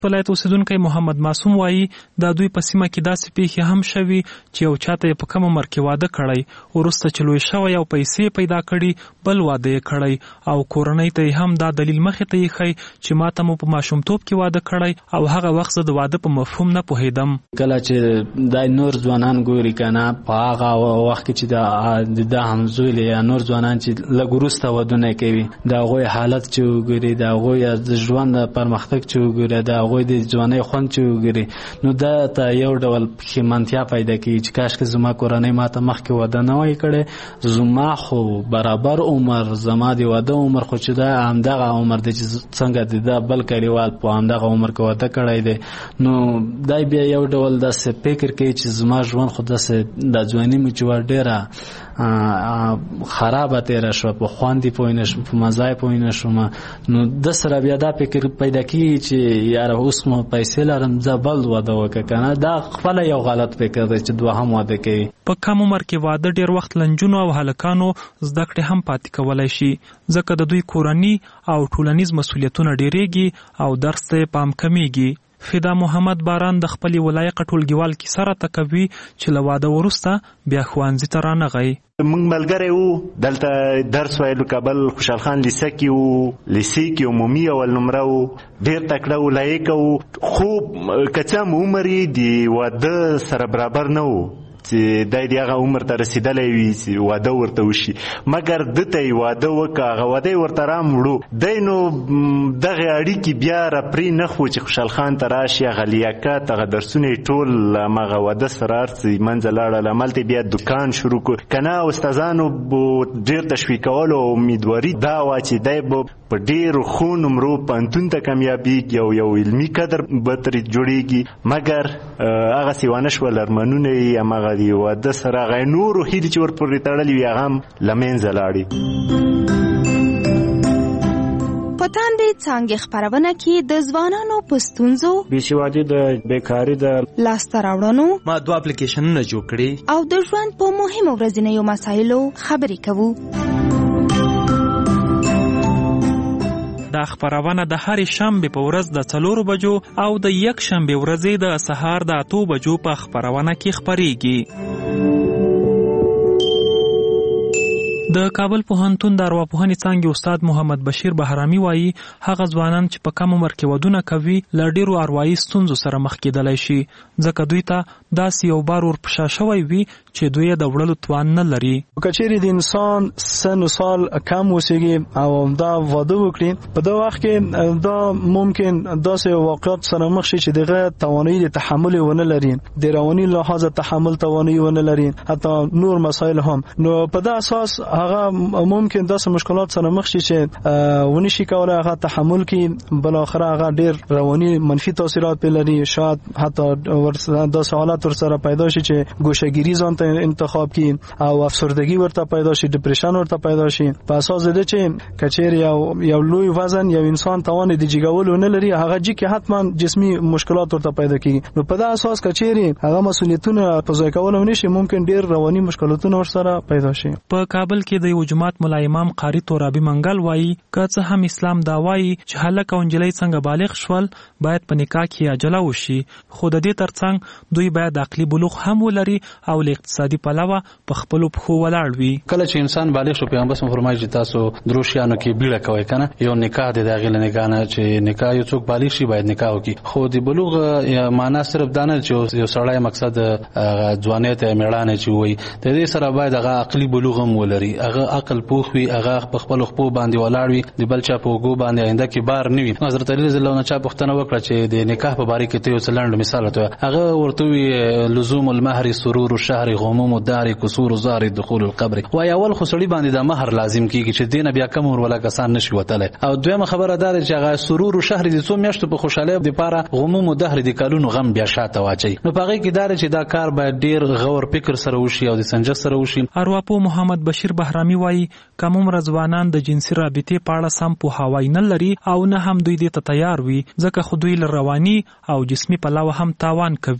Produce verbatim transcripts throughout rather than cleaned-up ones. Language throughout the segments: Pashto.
ولایت اوسیدونکی محمد معصوم وایي د دوی په سیمه کې داسې پیښې هم شوي چې یو چاته یې په کم عمر کې واده کړی، وروسته چې لوی شوی او پیسې پیدا کړي بل واده یې کړی او کورنۍ ته یې هم دا دلیل مخې ته ایښی چې ما ته مو په ماشومتوب کې واده کړی او هغه وخت زه د واده په مفهوم نه پوهېدم. کله چې دا نور ځوانان ګوري که نه په هغه وخت کې چې د دا همزوی یا نور ځوانان چې لږ وروسته ودونه کوي د هغوی حالت چې وګوري، د هغوی د ژوند پرمختګ چې وګوري، د هغوی د ځوانۍ خوند چې وګوري، نو دا ته یو ډول پښیمانتیا پیدا کوي چې کاشکې زما کورنۍ ما ته مخکې واده نه وای کړی، زما خو برابر عمر زما د واده عمر خو چې دا همدغه عمر دی چې څنګه د دا بل کلیوال په همدغه عمر کې واده کړی دی. نو دا بیا یو ډول داسې فکر کوي چې زما ژوند خو داسې د ځواني مې چې وه ډېره خرابه تېره شوه، په خوند یې پوه نه شوم، په مزه یې پوه نه شوم. نو ده سره بیا دا فکر پیدا کېږي چې یاره اوس مو پیسې لرم زه بل واده وکړه که نه. دا خپله یو غلط فکر دی چې دوهم واده کوي. په کم عمر کې واده ډېر وخت لنجونو او هلکانو زده کړې هم پاتې کولی شي، ځکه د دوی کورني او ټولنیز مسؤلیتونه ډېرېږي او درس ته یې پام کمیږي. فدا محمد باران د خپلې ولایقه ټولګیوال کیسه راته کوي چې له واده وروسته بیا ښوونځي ته رانغی. موږ ملګری وو، دلته درس ویلو کابل خوشحال خان لیسه کې وو، لیسې کې عمومي اول نمره وو، ډېر تکړه وو، لایق وو، خو که څه هم عمر یې د واده سره برابر نه وو چې دی د هغه عمر ته رسېدلی وي چې واده ورته وشي، مګر ده ته یې واده وکړه، هغه واده یې ورته راموړو. دی نو دغې اړیکې بیا راپرې نه خو چې خوشحال خان ته راشي، هغه لیاقت هغه درسونه یې ټول هماغه واده سره هر څه یې منځه لاړل، هملته بیا دوکان شروع کړ. که نه استادانو به ډېر تشویقولو او امیدواري دا وه چې دی به په ډېرو ښو نمرو پوهنتون ته کامیابېږي او یو علمي قدر به ترې جوړېږي، مګر هغسې ونه شول. ارمانونه یې هماغه دی واده سره هغه نورو هیلې چې ورپورې تړلې وي هغه هم له منځه لاړې. په تاندې څانګې خپرونه کې د ځوانانو په ستونزو، بېسوادي، د بیکاري، د لاسته راوړنو، ما دوه اپلیکیشنونه جوړ کړي او د ژوند په مهمو ورځنیو مسایلو خبرې کوو. دا خپرونه د هرې شنبې په ورځ د څلورو بجو او د یک شنبې ورځې د سهار د اتو بجو په خپرونه کې خپریږي. د کابل پوهنتون د ارواپوهنې څانګې استاد محمد بشیر بهرامي وایي هغه ځوانان چې په کم عمر کې ودونه کوي له ډېرو اروايي ستونزو سره مخ کېدلی شي، ځکه دوی ته داسې یو بار ورپشا شوی وي چې دوی یې د وړلو توان نه لري. که چیرې د انسان سن و سال کم اوسېږي او دا واده وکړي، په دا وخت کې دا ممکن داسې واقعات سره مخ شي چې دغه توانایي د تحمل ونه لري، د رواني لحاظ تحمل توانایي ونه لري، حتی نور مسایل هم. نو په دا اساس هغه ممکن داسې مشکلات سره مخ شي چې ونی شي کولای هغه تحمل کړي، بل اخر هغه ډېر رواني منفي تاثیرات په لري، شاید حتی داسې حالات ورسره پیدا شي چې ګوشهګیري ځان ته انتخاب کړي او افسردگی ورته پیدا شي، ډیپریشن ورته پیدا شي. په اساس د چې کچیر یو یو لوی وزن یو انسان توان د جګولو نه لري، هغه چې کې حتما جسمي مشکلات ورته پیدا کیږي. نو په دا اساس کچیر هغه مسؤلیتونه په ځای کولو نشي، ممکن ډېر رواني مشکلاتونه ورسره پیدا شي. په کابل کې د یو جماعت ملا امام قاری تورابي منګل وایي که څه هم اسلام دا وایي چې هلک او نجلۍ څنګه بالغ شول باید په نکاح کې عجله وشي، خو د دې ترڅنګ دوی باید عقلي بلوغ هم ولري او له اقتصادي پلوه په خپلو پښو ولاړ وي. کله چې انسان بالغ شو، پیغمبر صلی الله علیه وسلم فرمایي چې تاسو درو شیانو کې بیړه کوئ کنه، یو نکاح دی، د هغې له نکاح نه چې نکاح یو څوک بالغ شي باید نکاح وکړي. خو د بلوغ معنا صرف دا نه چې یو سړی مقصد ځوانۍ ته میړانه چې وایي، د دې سره باید هغه عقلي بلوغ هم ولري، هغه عقل پوخ وي، هغه په خپلو خپو باندې ولاړ وي، د بل چا په اوږو باندې آینده کې بار نه وي. حضرت علی رضی الله عنه چا پوښتنه وکړه چې د نکاح په باره کې ته یو څه لنډ مثال وتوایه، هغه ورته وویل لزوم المهر سرور الشهر غموم الدار کسور الزهر دخول القبر. وایي اول خو سړي باندې د مهر لازم کېږي چې دې نه بیا کم وروالا کسان نشي وتلی، او دویمه خبره دا ده چې هغه سرور الشهر د څو میاشتو په خوشحالۍ دپاره غموم الدهر د کلونو غم بیا شاته واچوي. نو په هغې کې دا ده چې دا کار باید ډېر غور فکر سره وشي او د سنجش سره وشي. ارواپوه محمد بشیر بهرامي وایي کم عمره ځوانان د جنسي رابطې په اړه سم پوهاوی نه لري او نه هم دوی دې ته تیار وي، ځکه خو دوی له رواني او جسمي پلوه هم تاوان کوي.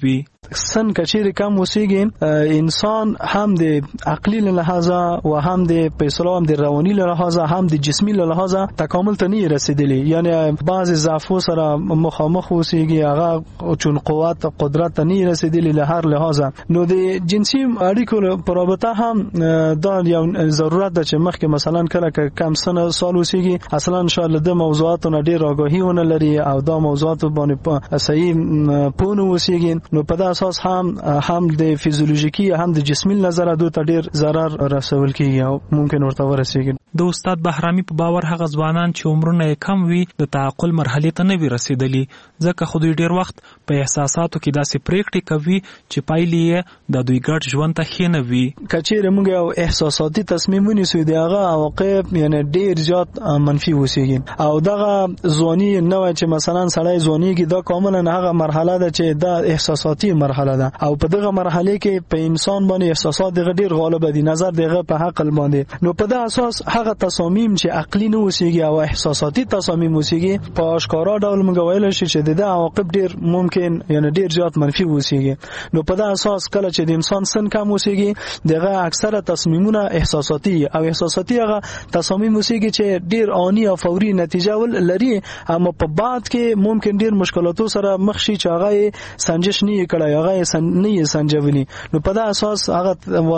سن کچیر کم وسیږي انسان هم د عقلی له لحاظه و هم د پیسلو هم د رواني له لحاظه هم د جسمي له لحاظه تکامل ته نه رسیدلی، یعنی بعض ضعف سره مخامخ وسیږي، هغه چون قوت قدرت ته نه رسیدلی له هر لحاظه. نو د جنسي اړیکو په رابطه هم دا یو ضرورت ده چې مخکې مثلا کله کم سن سال وسیږي اصلا شاید د موضوعاتو نه ډیر آگاهی ونه لري او دا موضوعات باندې صحیح پونه وسیږي، نو په دا اساس هم هم د فیزیولوژیکي هم د جسمي نظر دوی ته ډیر ضرر رسول کیږي او ممکن ورته ورسیږي. د استاد بهرامي په باور هغه ځوانان چې عمرونه یې کم وي د تعقل مرحلې ته نه وي رسیدلي، ځکه خو دوی ډیر وخت په احساساتو کې داسې پریکړې کوي چې پایلې یې د دوی ګډ ژوند ته ښې نه وي. کچېرې موږ یو احساساتي تصمیم ونیسو د هغه عواقب یعنی ډیر زیات منفي وسیږي او دغه ځواني نه وای چې مثلا سړی ځوانيږي دا کاملا هغه مرحله ده چې دا احساساتي مرحله ده او په دغه مرحله کې په انسان باندې احساسات دغه ډیر غالب دي، نظر دغه په عقل باندې. نو په دغه اساس هغه تصامیم چې عقلی نه وسیږي او احساساتي تصامیم وسیږي په اشکارا ډول موږ ویل شي چې د عواقب ډیر ممکن یعنی ډیر زیات منفي وسیږي. نو په دغه اساس کله چې د انسان سن کم وسیږي دغه اکثره تصمیمونه احساساتي او احساساتي هغه تصامیم وسیږي چې ډیر آنی او فوري نتیجه ول لري، اما په بعد کې ممکن ډیر مشکلاتو سره مخ شي چې هغه سنجش نه کړي، هغه سن نه سنجولي. نو په دغه اساس هغه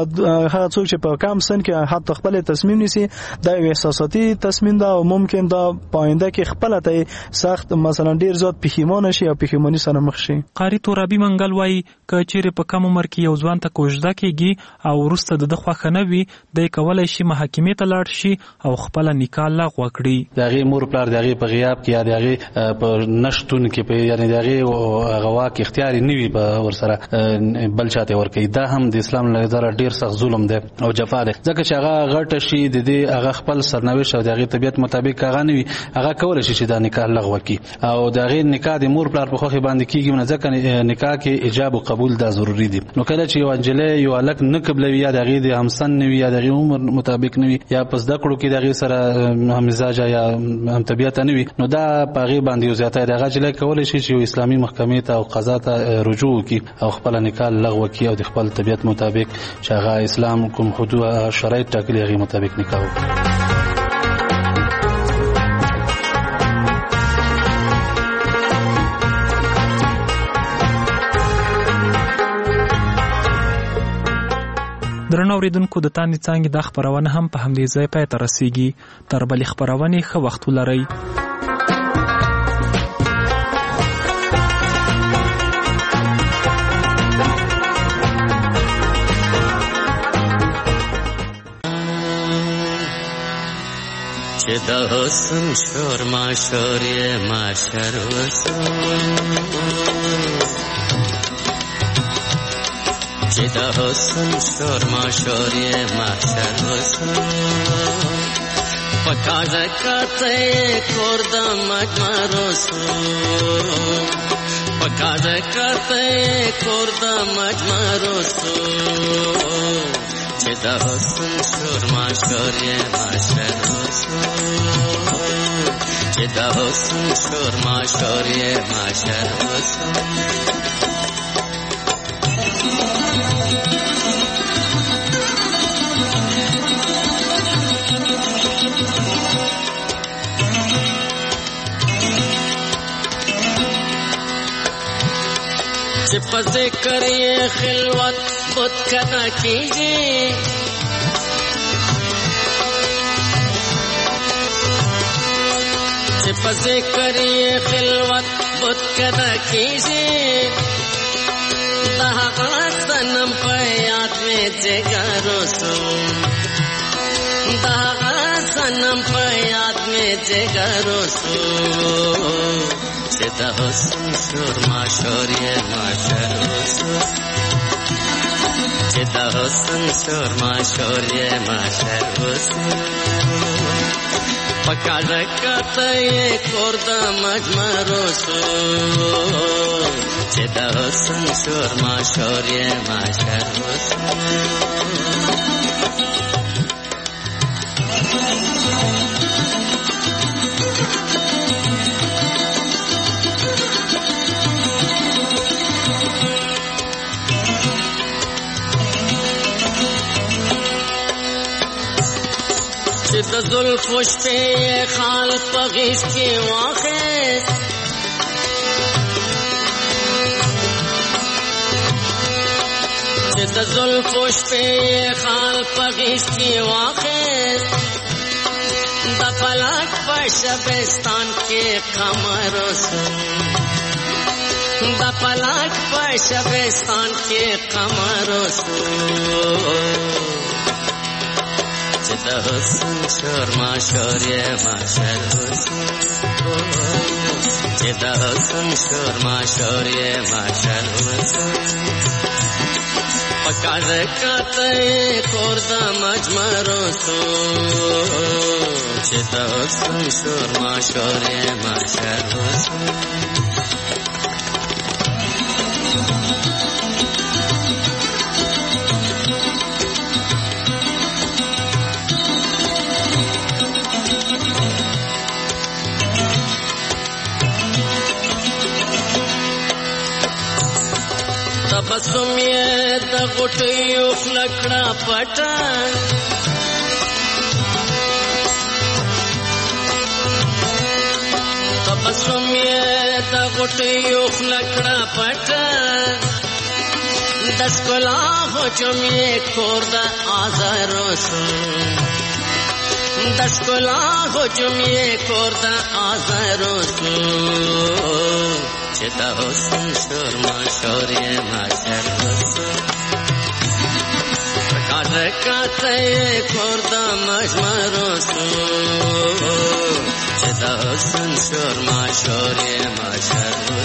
هغه څوک چې په کم سن کې حتی خپل تصمیم نیسي دا یو احساساتي تصمیم ده او ممکن دا پاینده کې خپل ته سخت مثلا ډیر زیات پښیمانه شي او پښیمانی سره مخ شي. قاری تورابي منګل وای ک چیرې په کم عمر کې یو ځوان ته کوژده کیږي او ورسته د خوخه نه وي د کولای شي محاکمې ته لاړ شي او خپل نکاح لغوه کړي. دغه مور پلار دغه په غیاب کې یا دغه په نشټون کې په یعنی دغه غوا کې اختیاري نیوي په ورسره بل چاته ور کوي، دا هم د اسلام له نظر ډیر سخت ظلم دی او جفا دی، ځکه چې هغه غټه شي د دې هغه خپل سرنوشت او دغه طبيعت مطابق هغه نیوي هغه کول شي چې دا نکاح لغوه کی او دغه نکاح د مور پلار په خوخه باندې کیږي، نه ځکه نکاح کې ایجاب او قبول دا ضروری دی. نو کله چې یو انجلې یو الک نه قبلوي یا دغه د همسن نیوي یا دغه عمر مطابق نیوي یا پس د کړو کې دغه سره هم مزاج یا هم طبيعت نیوي، نو دا پاغي باندې یو زیاته دغه جلې کول شي چې اسلامي محکمې ته او قضا ته رجوع کی او خپل نکاح لغوه کی او د خپل طبيعت مطابق چې هغه اسلام کوم حدود شرایط ټاکلي هغه مطابق نکاح وکړي. درنو اوریدونکو د تاندې څانګې د خبرونه هم په همدې ځای پای ته رسیږي. تر بلې خبرونې ښه وخت ولرئ. چې د حسن شور ما شور یې ما شر وسو، چې د حسن شور ما شور یې ما شر وسو، پکازه کته کور د مجمر وسو، پکازه کته کور د مجمر وسو، چې د حسن شور ما شور یې ما شر وسو، چې د حسن شور ما شور یې ما شر وسو. چې په ذکر یې خلوت بت کنا کیږي، چې په ذکر یې خلوت بت کنا کیږي، دا هغه صنم په یاد مې جګر وسو، دا هغه صنم په یاد مې جګر وسو، چې د حسن شور ما شور یې ما شر وسو، چې د حسن شور ما شور یې ما شر وسو، پکازه کته یې کور د مجمر وسو، چې د حسن شور ما شور یې ما شر وسو. زلفو شپې خال په غیږ کې واخیست چې د زلفو شپې خال په غیږ کې واخیست د فلک په شبستان کې قمر سو د فلک په شبستان کې قمر سو چې د حسن شور ما شور یې ما شر حسن چې د حسن شور ما شور یې ما شر حسن پکاز کاته کور د مجمرو سو چې د حسن شور ما شور یې ما شر حسن تبسم یې د غټیو خلکړه پټه تبسم یې د غټیو خلکړه پټه د ښکلا هجوم یې کور د آزارو سو د ښکلا هجوم یې کور د آزارو سو چې د حسن شور ما شور یې ما شر حسن پکاز کاته کور د مجمرو سو چې د حسن شور ما شور یې ما شر